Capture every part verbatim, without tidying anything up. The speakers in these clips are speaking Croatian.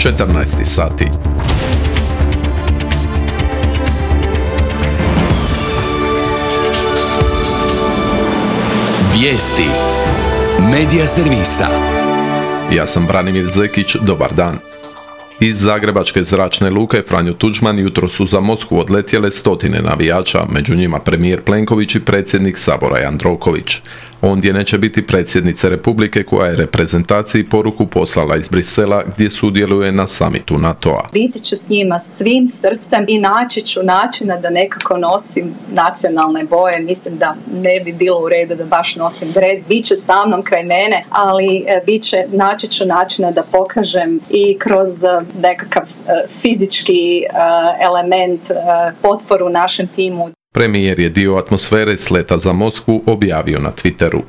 četrnaest sati. Vijesti Medija servisa. Ja sam Branimir Zekić, dobar dan. Iz Zagrebačke zračne luke Franjo Tuđman jutro su za Moskvu odletjele stotine navijača, među njima premijer Plenković i predsjednik Sabora Jandroković. Ondje neće biti predsjednice Republike koja je reprezentaciji poruku poslala iz Brisela gdje sudjeluje na samitu NATO-a. Biti ću s njima svim srcem i naći ću načina da nekako nosim nacionalne boje. Mislim da ne bi bilo u redu da baš nosim dres. Biće sa mnom kraj mene, ali bit će, naći ću načina da pokažem i kroz nekakav fizički element potporu našem timu. Premijer je dio atmosfere sleta za Moskvu objavio na Twitteru.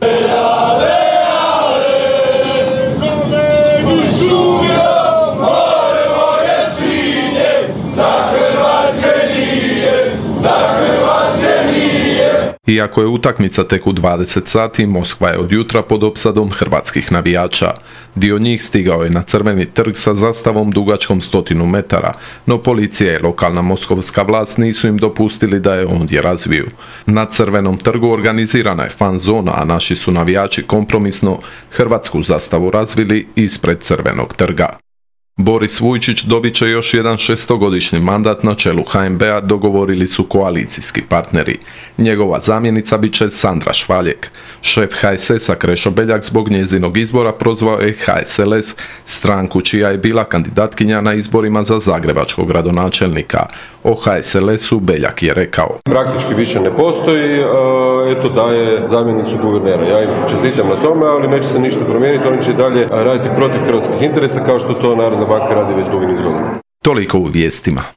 Iako je utakmica tek u dvadeset sati, Moskva je od jutra pod opsadom hrvatskih navijača. Dio njih stigao je na Crveni trg sa zastavom dugačkom stotinu metara, no policija i lokalna moskovska vlast nisu im dopustili da je ondje razviju. Na Crvenom trgu organizirana je fan zona, a naši su navijači kompromisno hrvatsku zastavu razvili ispred Crvenog trga. Boris Vujčić dobit će još jedan šestogodišnji mandat na čelu ha en be a, dogovorili su koalicijski partneri. Njegova zamjenica bit će Sandra Švaljek. Šef ha es es a Krešo Beljak zbog njezinog izbora prozvao je ha es el es, stranku čija je bila kandidatkinja na izborima za zagrebačkog gradonačelnika. O ha es el esu Beljak je rekao: Praktički više ne postoji, eto daje zamjenicu guvernera. Ja im čestitam na tome, ali neće se ništa promijeniti, oni će dalje raditi protiv hrvatskih interesa kao što to Narodna banka radi već dugi niz godina. Toliko u vijestima.